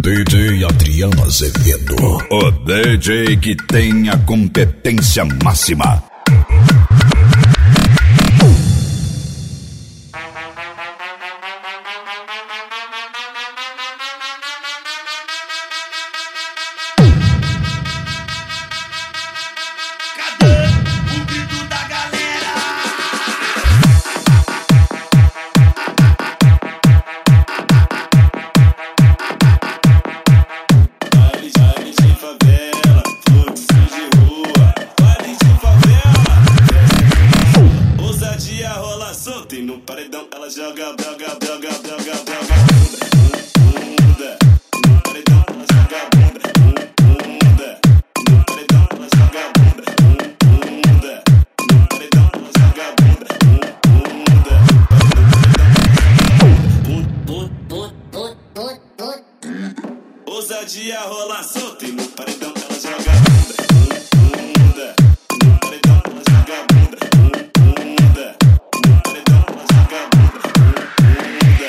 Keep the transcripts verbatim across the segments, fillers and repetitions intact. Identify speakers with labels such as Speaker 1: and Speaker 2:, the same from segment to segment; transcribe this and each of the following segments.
Speaker 1: D J Adriano Azevedo, o D J que tem a competência máxima.
Speaker 2: Ousadia rola solta e no paredão ela joga bunda, no paredão ela joga bunda, bunda, no paredão ela joga bunda,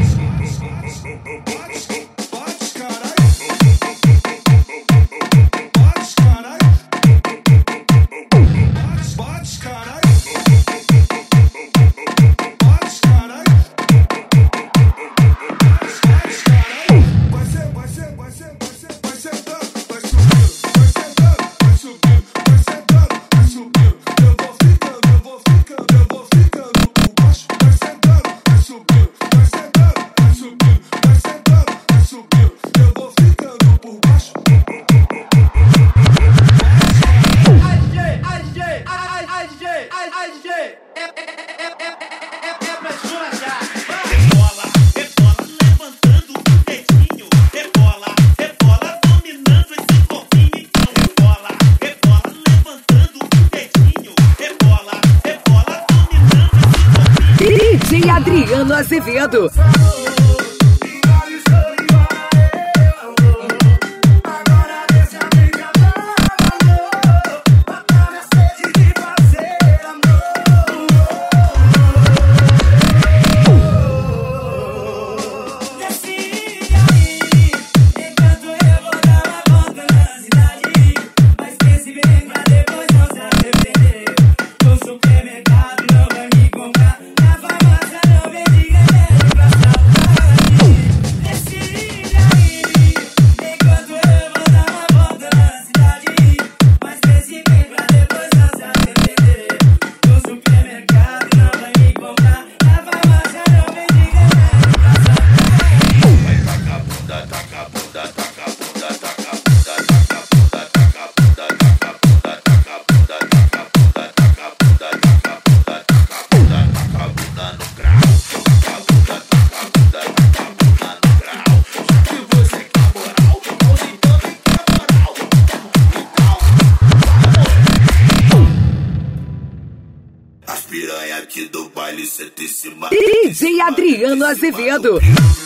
Speaker 2: bate caralho, bate caralho, bate caralho, bate caralho.
Speaker 3: D J Adriano Azevedo.
Speaker 2: As piranha aqui do baile senta em cima.
Speaker 3: D J Adriano Azevedo.